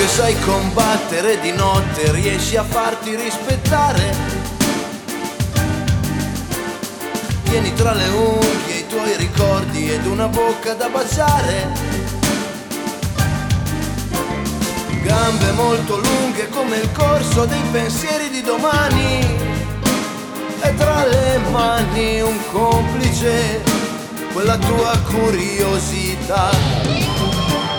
se sai combattere di notte riesci a farti rispettare. Tieni tra le unghie i tuoi ricordi ed una bocca da baciare. Gambe molto lunghe come il corso dei pensieri di domani. E tra le mani un complice, quella tua curiosità.